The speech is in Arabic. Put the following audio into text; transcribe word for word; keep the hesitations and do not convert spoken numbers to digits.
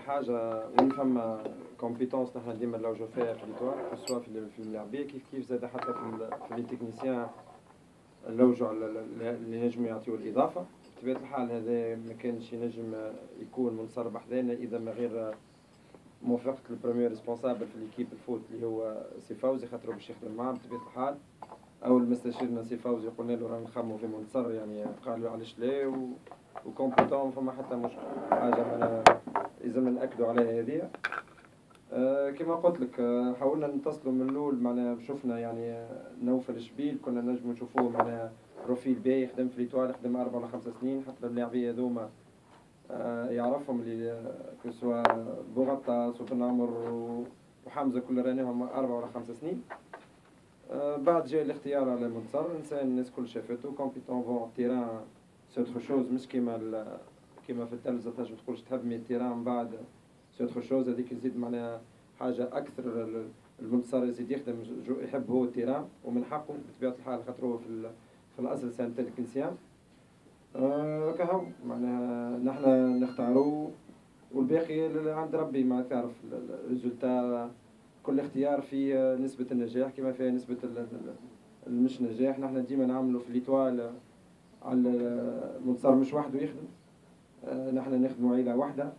حاجه وين فما كومبيتونس نحن ديما نلوجو فيها في ليتوال سواء في في الملاعبيه كيف كيف زاد حتى في في لي تكنيسيان نلوجو على اللي نجموا يعطيو الاضافه. بطبيعه الحال هذا ما كانش ينجم يكون منصر بحذانا اذا ما غير موافقه البريمير ريسبونسابل في ليكيب الفوت اللي هو سي فوزي خاطر باش يخدم معاه بطبيعه الحال. اول ما استشيرنا سي فوزي قلنا له رانا نخمموا في منصر يعني قال له علاش لا و... وكومبيتون فما حتى مشكل حاجه معنا لازم ناكدوا عليها هذه. أه كما قلت لك أه حاولنا نتصلوا من الاول معنا شفنا يعني أه نوفل شبيل كنا نجموا نشوفوه معنا بروفيل باهي يخدم في ليتوال يخدم اربع ولا خمس سنين حتى اللاعبيه هذوما أه يعرفهم اللي أه كسوا بوغطاس وبن عمر وحمزه كل رانيهم اربع ولا خمس سنين. أه بعد جاء الاختيار على منصر انسان الناس كل شافته كومبيتون فون تيران سي اوتر شوز مش كيما كيما في التلفزه تنجم تقولش تحب مي تيران من بعد سي اوتر شوز هذيك يزيد معناها حاجه اكثر. المنصر يزيد يخدم يحب هو التيران ومن حقه بطبيعه الحال خاطر هو في في الاصل سان تكنيسيان. أه كهو معناها نحن نختاروا والباقي عند ربي ما تعرف الريزولتا. كل اختيار فيه نسبة النجاح كما فيها نسبة المش نجاح. نحن ديما نعملوا في ليتوال على المنصر مش وحده يخدم. نحن نخدموا عيلة واحدة